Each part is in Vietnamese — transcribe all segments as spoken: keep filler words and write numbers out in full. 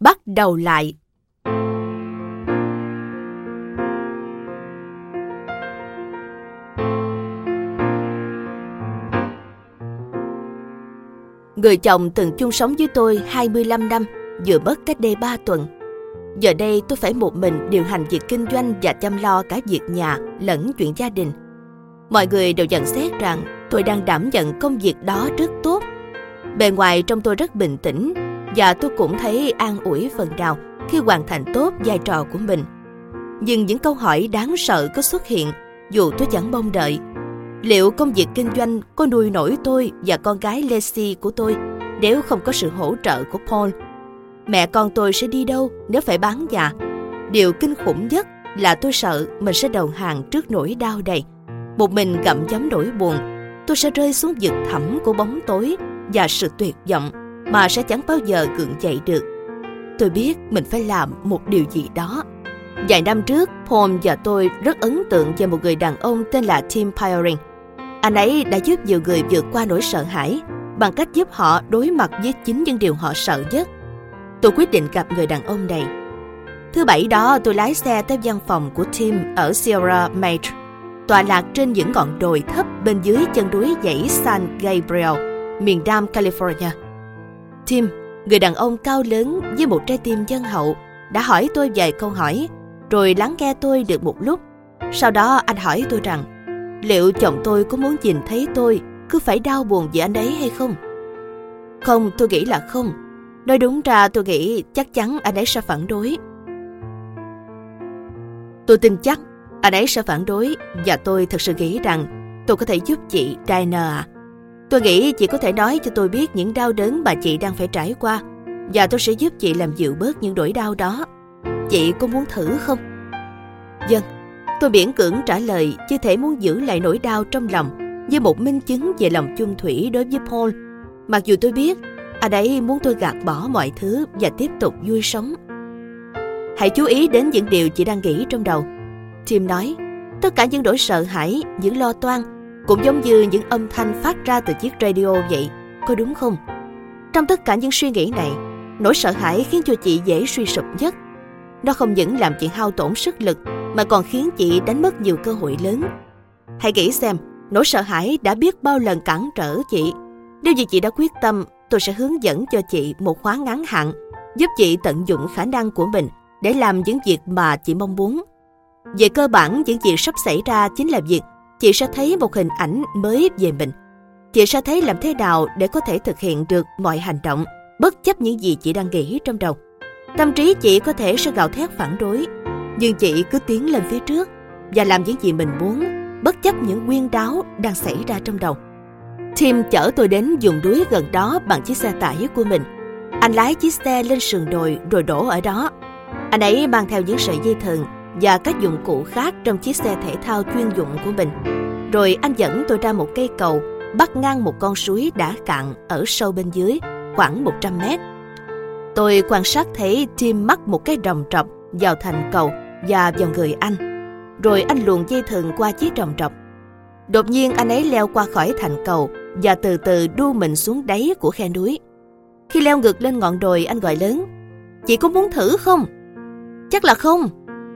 bắt đầu lại. Người chồng từng chung sống với tôi hai mươi lăm năm, vừa mất cách đây ba tuần. Giờ đây tôi phải một mình điều hành việc kinh doanh và chăm lo cả việc nhà lẫn chuyện gia đình. Mọi người đều nhận xét rằng tôi đang đảm nhận công việc đó rất tốt. Bề ngoài trông tôi rất bình tĩnh và tôi cũng thấy an ủi phần nào khi hoàn thành tốt vai trò của mình. Nhưng những câu hỏi đáng sợ có xuất hiện dù tôi chẳng mong đợi. Liệu công việc kinh doanh có nuôi nổi tôi và con gái Lacey của tôi nếu không có sự hỗ trợ của Paul? Mẹ con tôi sẽ đi đâu nếu phải bán nhà? Điều kinh khủng nhất là tôi sợ mình sẽ đầu hàng trước nỗi đau này. Một mình gặm nhấm nỗi buồn, tôi sẽ rơi xuống vực thẳm của bóng tối và sự tuyệt vọng mà sẽ chẳng bao giờ gượng dậy được. Tôi biết mình phải làm một điều gì đó. Vài năm trước, Paul và tôi rất ấn tượng về một người đàn ông tên là Tim Piering. Anh ấy đã giúp nhiều người vượt qua nỗi sợ hãi bằng cách giúp họ đối mặt với chính những điều họ sợ nhất. Tôi quyết định gặp người đàn ông này. Thứ Bảy đó, tôi lái xe tới văn phòng của Tim ở Sierra Madre, tọa lạc trên những ngọn đồi thấp bên dưới chân núi dãy San Gabriel, miền Nam California. Tim, người đàn ông cao lớn với một trái tim nhân hậu, đã hỏi tôi vài câu hỏi, rồi lắng nghe tôi được một lúc. Sau đó anh hỏi tôi rằng, liệu chồng tôi có muốn nhìn thấy tôi cứ phải đau buồn vì anh ấy hay không? Không, tôi nghĩ là không. Nói đúng ra tôi nghĩ chắc chắn anh ấy sẽ phản đối. Tôi tin chắc anh ấy sẽ phản đối và tôi thật sự nghĩ rằng tôi có thể giúp chị, Diana à. Tôi nghĩ chị có thể nói cho tôi biết những đau đớn mà chị đang phải trải qua và tôi sẽ giúp chị làm dịu bớt những nỗi đau đó. Chị có muốn thử không? Vâng, tôi miễn cưỡng trả lời, như thể muốn giữ lại nỗi đau trong lòng như một minh chứng về lòng chung thủy đối với Paul. Mặc dù tôi biết anh ấy muốn tôi gạt bỏ mọi thứ và tiếp tục vui sống. Hãy chú ý đến những điều chị đang nghĩ trong đầu. Tim nói, tất cả những nỗi sợ hãi, những lo toan cũng giống như những âm thanh phát ra từ chiếc radio vậy, có đúng không? Trong tất cả những suy nghĩ này, nỗi sợ hãi khiến cho chị dễ suy sụp nhất. Nó không những làm chị hao tổn sức lực mà còn khiến chị đánh mất nhiều cơ hội lớn. Hãy nghĩ xem, nỗi sợ hãi đã biết bao lần cản trở chị. Nếu như chị đã quyết tâm, tôi sẽ hướng dẫn cho chị một khóa ngắn hạn, giúp chị tận dụng khả năng của mình để làm những việc mà chị mong muốn. Về cơ bản, những việc sắp xảy ra chính là việc chị sẽ thấy một hình ảnh mới về mình. Chị sẽ thấy làm thế nào để có thể thực hiện được mọi hành động, bất chấp những gì chị đang nghĩ trong đầu. Tâm trí chị có thể sẽ gào thét phản đối, nhưng chị cứ tiến lên phía trước và làm những gì mình muốn, bất chấp những huyên đáo đang xảy ra trong đầu. Tim chở tôi đến vùng núi gần đó bằng chiếc xe tải của mình. Anh lái chiếc xe lên sườn đồi rồi đổ ở đó. Anh ấy mang theo những sợi dây thừng và các dụng cụ khác trong chiếc xe thể thao chuyên dụng của mình. Rồi anh dẫn tôi ra một cây cầu bắc ngang một con suối đã cạn ở sâu bên dưới, khoảng một trăm mét. Tôi quan sát thấy Tim mắc một cái ròng trọc vào thành cầu và vào người anh. Rồi anh luồn dây thừng qua chiếc ròng trọc. Đột nhiên anh ấy leo qua khỏi thành cầu và từ từ đu mình xuống đáy của khe núi. Khi leo ngược lên ngọn đồi, anh gọi lớn, chị có muốn thử không? Chắc là không.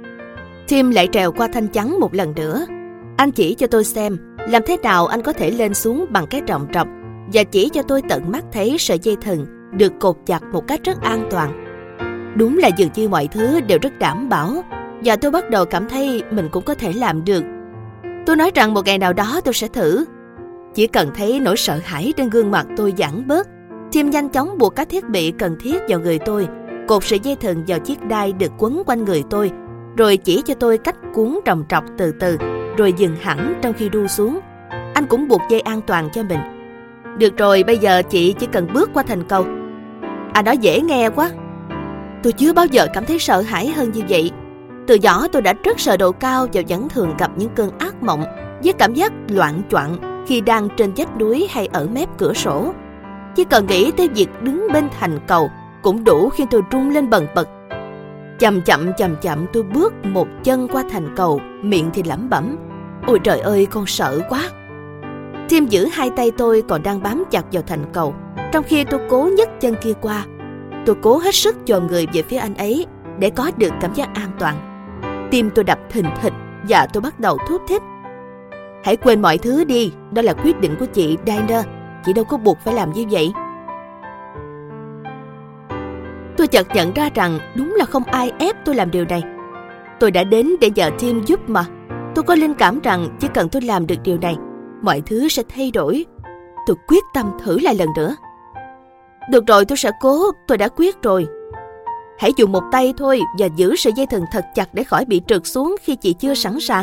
Tim lại trèo qua thanh chắn một lần nữa. Anh chỉ cho tôi xem làm thế nào anh có thể lên xuống bằng cái ròng trọc và chỉ cho tôi tận mắt thấy sợi dây thừng được cột chặt một cách rất an toàn. Đúng là dường như mọi thứ đều rất đảm bảo và tôi bắt đầu cảm thấy mình cũng có thể làm được. Tôi nói rằng một ngày nào đó tôi sẽ thử. Chỉ cần thấy nỗi sợ hãi trên gương mặt tôi giảm bớt, Tim nhanh chóng buộc các thiết bị cần thiết vào người tôi, cột sợi dây thừng vào chiếc đai được quấn quanh người tôi, rồi chỉ cho tôi cách cuốn ròng trọc từ từ, rồi dừng hẳn trong khi đu xuống. Anh cũng buộc dây an toàn cho mình. Được rồi, bây giờ chị chỉ cần bước qua thành cầu. Anh nói dễ nghe quá. Tôi chưa bao giờ cảm thấy sợ hãi hơn như vậy. Từ nhỏ tôi đã rất sợ độ cao và vẫn thường gặp những cơn ác mộng với cảm giác loạng choạng khi đang trên vách núi hay ở mép cửa sổ. Chỉ cần nghĩ tới việc đứng bên thành cầu cũng đủ khiến tôi run lên bần bật. Chậm chậm chậm chậm tôi bước một chân qua thành cầu, miệng thì lẩm bẩm, ôi trời ơi, con sợ quá. Tim giữ hai tay tôi còn đang bám chặt vào thành cầu, trong khi tôi cố nhấc chân kia qua. Tôi cố hết sức chồm người về phía anh ấy để có được cảm giác an toàn. Tim tôi đập thình thịch và tôi bắt đầu thút thít. Hãy quên mọi thứ đi, đó là quyết định của chị, Dinah. Chị đâu có buộc phải làm như vậy. Tôi chợt nhận ra rằng đúng là không ai ép tôi làm điều này. Tôi đã đến để nhờ Tim giúp mà. Tôi có linh cảm rằng chỉ cần tôi làm được điều này, mọi thứ sẽ thay đổi. Tôi quyết tâm thử lại lần nữa. Được rồi, tôi sẽ cố, tôi đã quyết rồi. Hãy dùng một tay thôi và giữ sợi dây thừng thật chặt để khỏi bị trượt xuống khi chị chưa sẵn sàng.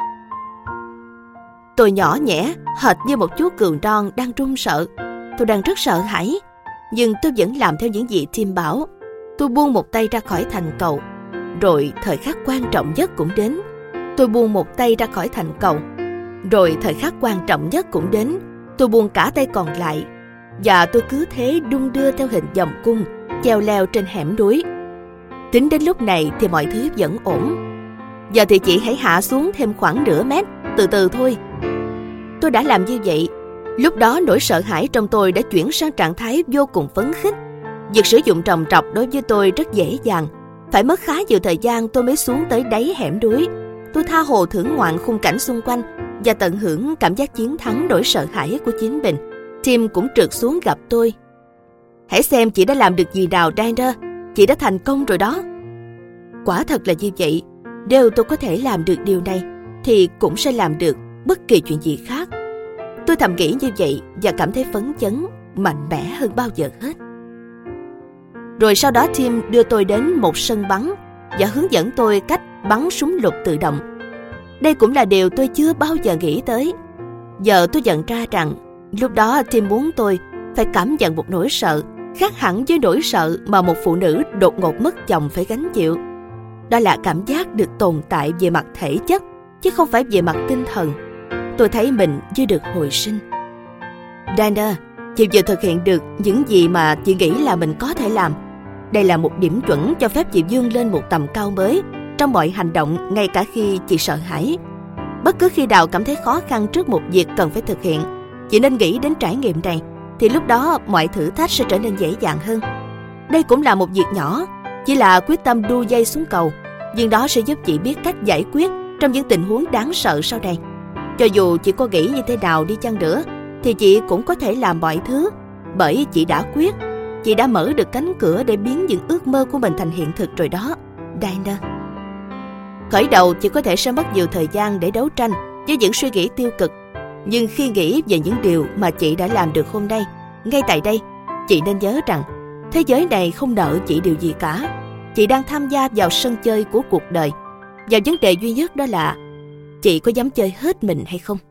Tôi nhỏ nhẹ, hệt như một chú cừu non đang run sợ. Tôi đang rất sợ hãi, nhưng tôi vẫn làm theo những gì Tim bảo. Tôi buông một tay ra khỏi thành cầu. Rồi thời khắc quan trọng nhất cũng đến. Tôi buông một tay ra khỏi thành cầu. Rồi thời khắc quan trọng nhất cũng đến. Tôi buông cả tay còn lại. Và tôi cứ thế đung đưa theo hình vòng cung, chèo leo trên hẻm núi. Tính đến lúc này thì mọi thứ vẫn ổn. Giờ thì chị hãy hạ xuống thêm khoảng nửa mét, từ từ thôi. Tôi đã làm như vậy. Lúc đó nỗi sợ hãi trong tôi đã chuyển sang trạng thái vô cùng phấn khích. Việc sử dụng trồng trọt đối với tôi rất dễ dàng. Phải mất khá nhiều thời gian tôi mới xuống tới đáy hẻm núi. Tôi tha hồ thưởng ngoạn khung cảnh xung quanh và tận hưởng cảm giác chiến thắng nỗi sợ hãi của chính mình. Tim cũng trượt xuống gặp tôi. Hãy xem chị đã làm được gì nào, Dinah. Chị đã thành công rồi đó. Quả thật là như vậy. Nếu tôi có thể làm được điều này thì cũng sẽ làm được bất kỳ chuyện gì khác. Tôi thầm nghĩ như vậy và cảm thấy phấn chấn, mạnh mẽ hơn bao giờ hết. Rồi sau đó Tim đưa tôi đến một sân bắn và hướng dẫn tôi cách bắn súng lục tự động. Đây cũng là điều tôi chưa bao giờ nghĩ tới. Giờ tôi nhận ra rằng lúc đó Tim muốn tôi phải cảm nhận một nỗi sợ khác hẳn với nỗi sợ mà một phụ nữ đột ngột mất chồng phải gánh chịu. Đó là cảm giác được tồn tại về mặt thể chất, chứ không phải về mặt tinh thần. Tôi thấy mình như được hồi sinh. Dinah, chị vừa thực hiện được những gì mà chị nghĩ là mình có thể làm. Đây là một điểm chuẩn cho phép chị vươn lên một tầm cao mới trong mọi hành động, ngay cả khi chị sợ hãi. Bất cứ khi nào cảm thấy khó khăn trước một việc cần phải thực hiện, chị nên nghĩ đến trải nghiệm này, thì lúc đó mọi thử thách sẽ trở nên dễ dàng hơn. Đây cũng là một việc nhỏ, chỉ là quyết tâm đu dây xuống cầu, nhưng đó sẽ giúp chị biết cách giải quyết trong những tình huống đáng sợ sau này. Cho dù chị có nghĩ như thế nào đi chăng nữa, thì chị cũng có thể làm mọi thứ, bởi chị đã quyết. Chị đã mở được cánh cửa để biến những ước mơ của mình thành hiện thực rồi đó, Dinah. Khởi đầu chị có thể sẽ mất nhiều thời gian để đấu tranh với những suy nghĩ tiêu cực. Nhưng khi nghĩ về những điều mà chị đã làm được hôm nay, ngay tại đây, chị nên nhớ rằng thế giới này không nợ chị điều gì cả. Chị đang tham gia vào sân chơi của cuộc đời. Và vấn đề duy nhất đó là chị có dám chơi hết mình hay không?